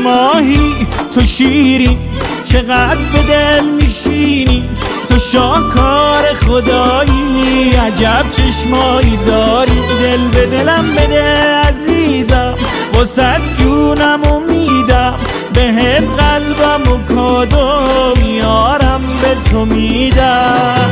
ماهی تو شیرین، چقدر به دل میشینی، تو شاهکار خدایی، عجب چشمایی داری. دل به دلم بده عزیزم، واسه جونم میدم، بهت قلبم و کادو میارم به تو میدم.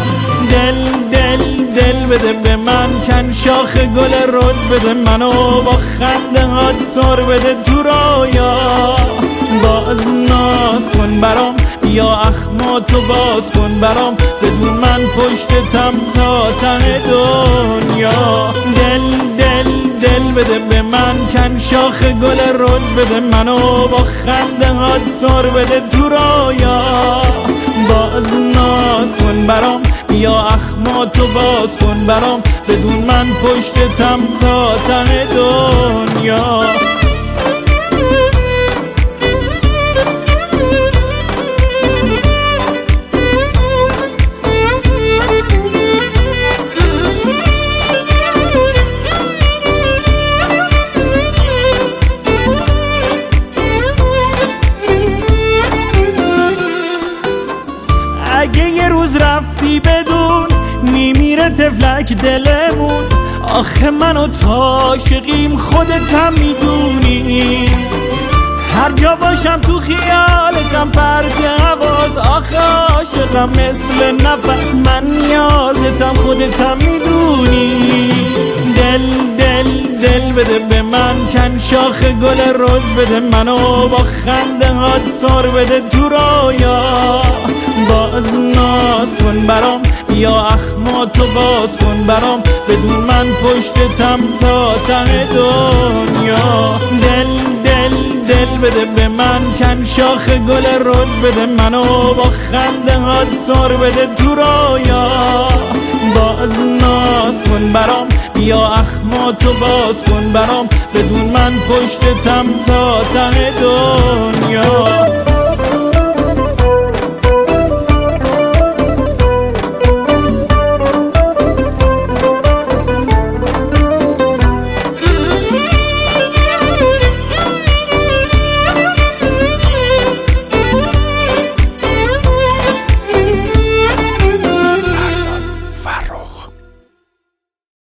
دل بده به من، چند شاخ گل رز بده منو، با خنده هات سر بده تو رویا. باز ناز کن برام، بیا اخماتو باز کن برام، بدون من پشتتم تا ته دنیا. دل بده به من، چند شاخ گل رز بده منو، با خنده هات سر بده تو رویا. باز ناز کن برام، بیا اخماتو باز کن برام، بدون من پشتتم تا ته دنیا. اگه یه روز رفتی بدون، میمیره تفلک دلمون. آخه من و تو عاشقیم، خودتم میدونی. هر جا باشم تو خیالتم، پرت حواس. آخه عاشقم مثل نفس، من نیازتم، خودتم میدونی. دل بده به من، چند شاخ گل رز بده منو، با خنده هات سر بده تو رویا. باز ناز کن برام، بیا اخماتو باز کن برام، بدون من پشتتم تا ته دنیا. دل بده به من، چند شاخ گل رز بده منو، با خنده هات سر بده تو رویا. باز ناز کن برام، بیا اخماتو باز کن برام، بدون من پشتتم تا ته دنیا.